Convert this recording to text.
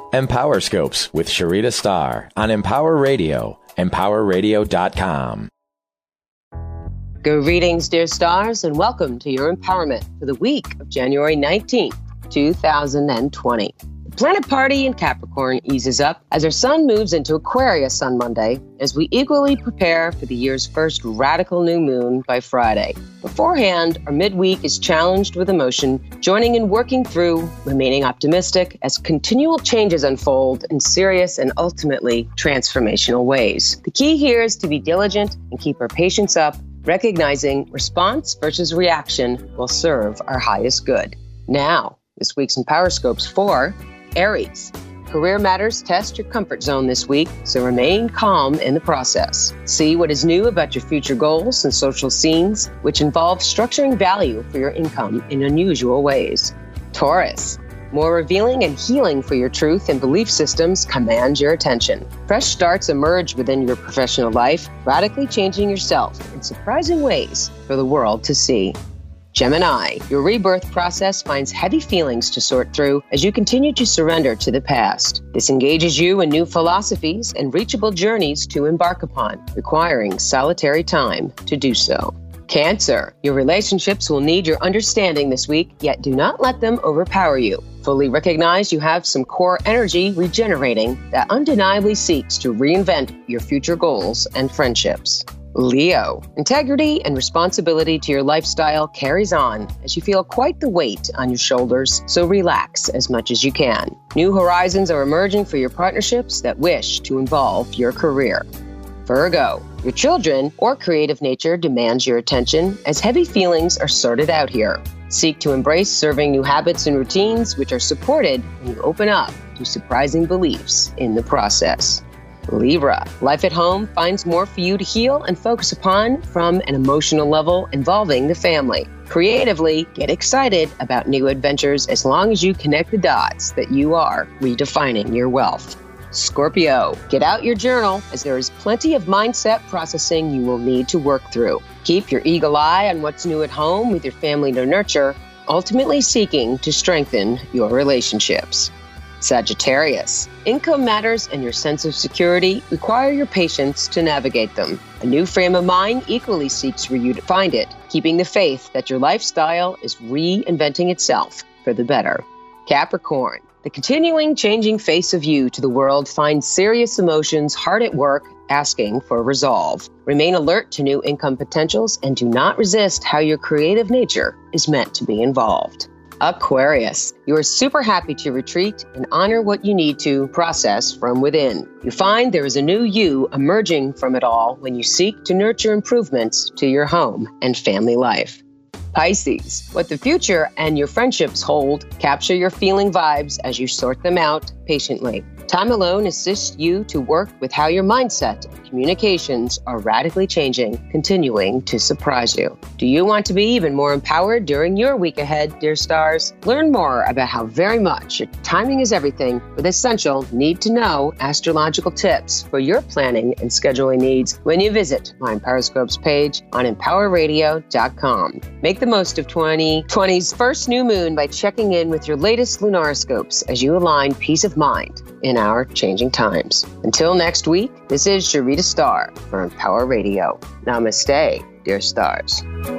Empower Scopes with Sharita Starr on Empower Radio, empowerradio.com. Greetings, dear stars, and welcome to your empowerment for the week of January 19th, 2020. The planet party in Capricorn eases up as our sun moves into Aquarius on Monday, as we eagerly prepare for the year's first radical new moon by Friday. Beforehand, our midweek is challenged with emotion, joining and working through, remaining optimistic as continual changes unfold in serious and ultimately transformational ways. The key here is to be diligent and keep our patience up, recognizing response versus reaction will serve our highest good. Now, this week's Empower Scopes for Aries. Career matters test your comfort zone this week, so remain calm in the process. See what is new about your future goals and social scenes, which involve structuring value for your income in unusual ways. Taurus. More revealing and healing for your truth and belief systems command your attention. Fresh starts emerge within your professional life, radically changing yourself in surprising ways for the world to see. Gemini, your rebirth process finds heavy feelings to sort through as you continue to surrender to the past. This engages you in new philosophies and reachable journeys to embark upon, requiring solitary time to do so. Cancer, your relationships will need your understanding this week, yet do not let them overpower you. Fully recognize you have some core energy regenerating that undeniably seeks to reinvent your future goals and friendships. Leo, integrity and responsibility to your lifestyle carries on as you feel quite the weight on your shoulders, so relax as much as you can. New horizons are emerging for your partnerships that wish to involve your career. Virgo, your children or creative nature demands your attention as heavy feelings are sorted out here. Seek to embrace serving new habits and routines which are supported when you open up to surprising beliefs in the process. Libra, life at home finds more for you to heal and focus upon from an emotional level involving the family. Creatively, get excited about new adventures as long as you connect the dots that you are redefining your wealth. Scorpio, get out your journal as there is plenty of mindset processing you will need to work through. Keep your eagle eye on what's new at home with your family to nurture, ultimately seeking to strengthen your relationships. Sagittarius, income matters and your sense of security require your patience to navigate them. A new frame of mind equally seeks for you to find it, keeping the faith that your lifestyle is reinventing itself for the better. Capricorn, the continuing changing face of you to the world finds serious emotions hard at work, asking for resolve. Remain alert to new income potentials and do not resist how your creative nature is meant to be involved. Aquarius, you are super happy to retreat and honor what you need to process from within. You find there is a new you emerging from it all when you seek to nurture improvements to your home and family life. Pisces, what the future and your friendships hold, capture your feeling vibes as you sort them out patiently. Time alone assists you to work with how your mindset and communications are radically changing, continuing to surprise you. Do you want to be even more empowered during your week ahead, dear stars? Learn more about how very much your timing is everything with essential need-to-know astrological tips for your planning and scheduling needs when you visit my Empower Scopes page on empowerradio.com. Make the most of 2020's first new moon by checking in with your latest lunarscopes as you align peace of mind in our changing times. Until next week, this is Sharita Starr for Empower Radio. Namaste, dear stars.